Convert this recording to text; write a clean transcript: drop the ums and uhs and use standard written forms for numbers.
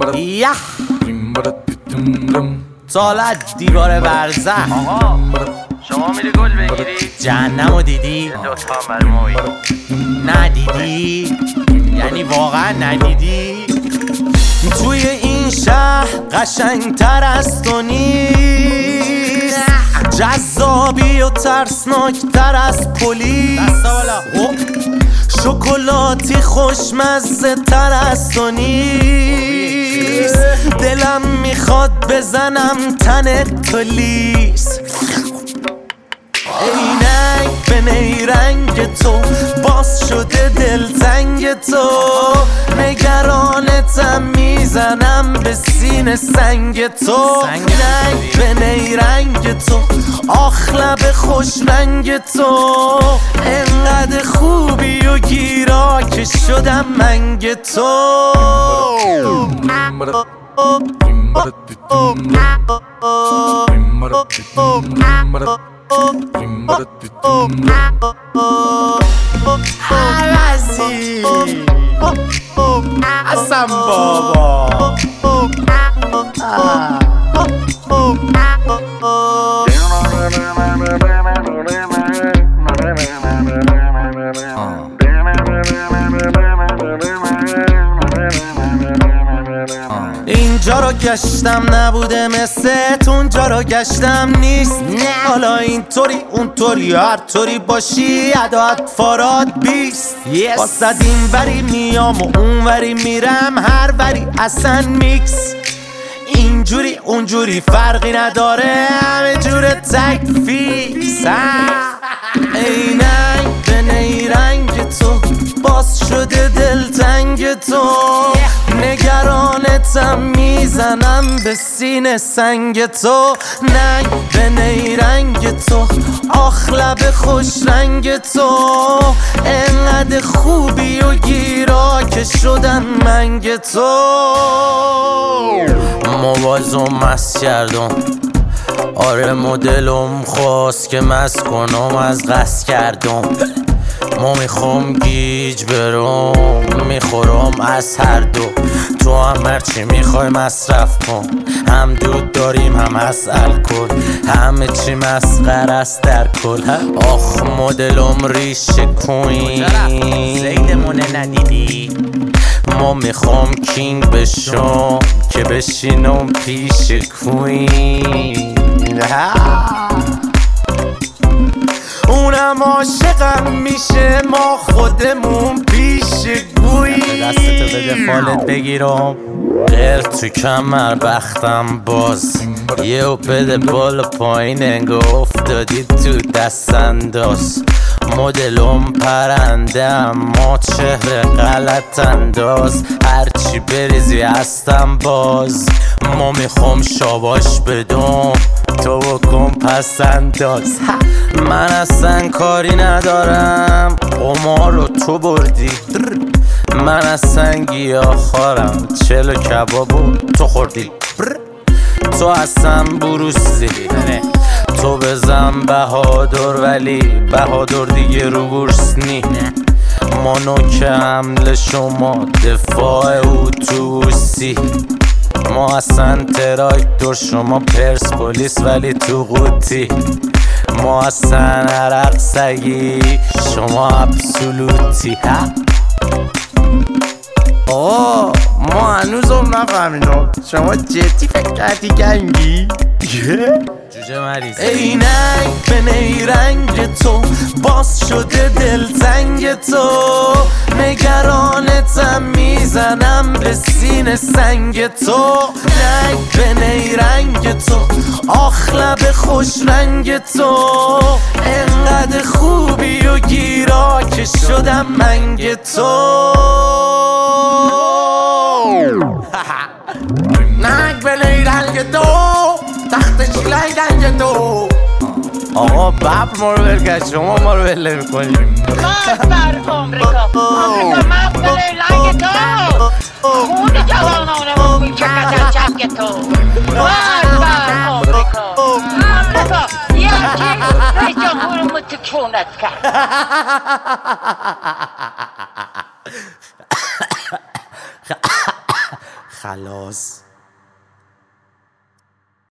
یه سالت دیوار برزخ. آقا شما میری گل بگیری؟ جهنمو دیدی؟ یه دوتا هم برای ما ندیدی؟ یعنی واقعا ندیدی؟ توی این شهر قشنگتر از تو نیست، جذابی و ترسناکتر از پلیس، شکلاتی خوشمزه تر از تو نیست، دلم میخواد بزنم تن تو لیس. عینک به نیرنگ تو باز شده دلتنگ تو، نگرانتم میزنم به سینه سنگ تو. عینک به نیرنگ تو آخ لب خوش رنگ تو، انقدر خوبی و گیرا که شدم منگ تو. عوضی حسن بابا اینجا رو گشتم نبوده مثل اونجا رو گشتم نیست. حالا اینطوری اونطوری هر طوری باشی عداد فاراد بیست. واسد این وری میام و اون وری میرم، هر وری اصلا میکس. اینجوری اونجوری فرقی نداره، همه جور تک فیکس. عینک به نیرنگ تو باز شده دلتنگ تو، نگرانتم میزنم به سینه سنگ تو. ننگ به نیرنگ تو آخ لب خوش رنگ تو، انقدر خوبی و گیرا که شدن منگ تو. موازم مست کردم، آره مدلم خواست که مست کنم از قصد کردم. ما میخوام گیج برم میخورم از هر دو، تو هم هرچی میخوای مصرف کن، هم دود داریم هم از الکل، همه چی مسخره است در کل. آخ مدلم ریشه کوین زیدمونه ندیدی؟ ما میخوام کینگ بشم که بشینم پیش کوین، اونم عاشقم میشه ما خودمون پیش گویی. دستتو بده فالت بگیرم غیر تو کمر بختم باز، یهو بده بالا پایین انگار افتادی تو دست انداز. مدلم پرنده اما چهره غلط انداز، هرچی بریزی هستم باز. ما میخوام شاباش بدم تو بکن پس انداز. من اصلا کاری ندارم قمار رو تو بردی، من اصلا گیاهخوارم چلو کبابو تو خوردی. تو اصلا بروسی تو بزن بهادر، ولی بهادر دیگه رو بورس نی. ما نوک حمله شما دفاع اتوبوسی، ما اصلا تراکتور شما پرسپولیس ولی تو قوطی. ما اصلا عرق سگی شما ابسولوتی. آه ما هنوزم نفهمیدم شما جدی فکر کردی گنگی؟ جوجه مریض. عینک به نیرنگ تو باز شده دلتنگ تو، نگرانتم میزنم به سینه سنگ تو. ننگ به نیرنگ تو آخ لب خوش رنگ تو، انقدر خوبی و گیرا که شدم منگ تو. ننگ به نیرنگ تو تخت چیلای گنج تو. آقا ببر ما رو برگشت، شما ما رو بله میکنیم. مرد بر آمریکا مرد به نیرنگ تو، خون جوانانمون میچکد از چنگ تو. مرد بر آمریکا یکی رئیس جمهورمون تو کونت کرد. خلاص.